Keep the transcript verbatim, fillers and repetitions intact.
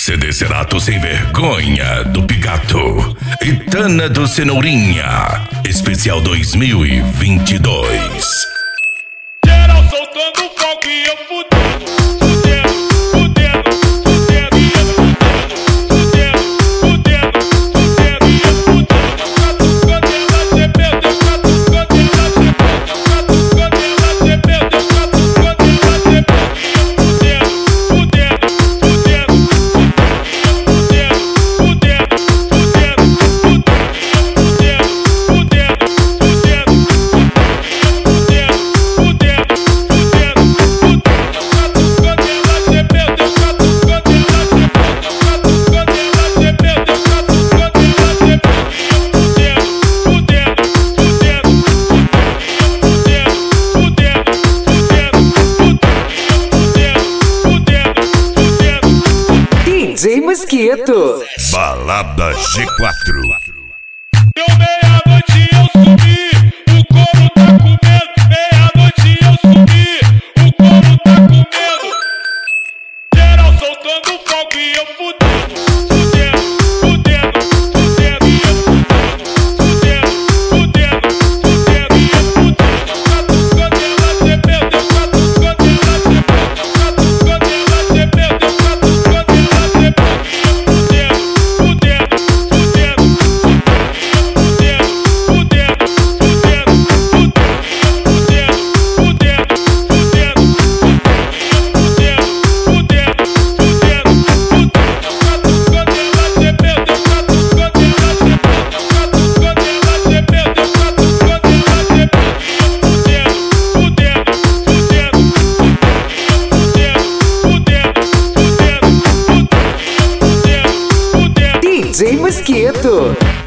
C D Cerato Sem Vergonha, do Picato. E Tana do Cenourinha, especial dois mil e vinte e dois. Geral soltando fogo e eu fudendo, fudendo, fudendo, fudendo, e eu fudendo, fudendo, fudendo, e eu fudendo. Quando ela gemeu, deu quatro, quando ela gemeu, deu quatro, quando ela gemeu, deu quatro, quando ela gemeu, e eu fudendo, fudendo, fudendo, fudendo, fudendo, fudendo, fudendo, e eu fudendo, fudendo, fudendo, D J Mosquito. Balada G quatro. Deu meia-noite eu subi, o couro tá comendo. Meia-noite eu subi, o couro tá comendo. Geral soltando fogo e eu fudendo, fudendo, fudendo, fudendo, e eu fudendo, fudendo, fudendo, e eu fudendo. Quando ela gemeu, deu quatro, quando ela gemeu, deu quatro, quando ela gemeu, deu quatro, quando ela gemeu, e eu fudendo, fudendo, fudendo, D J Mosquito.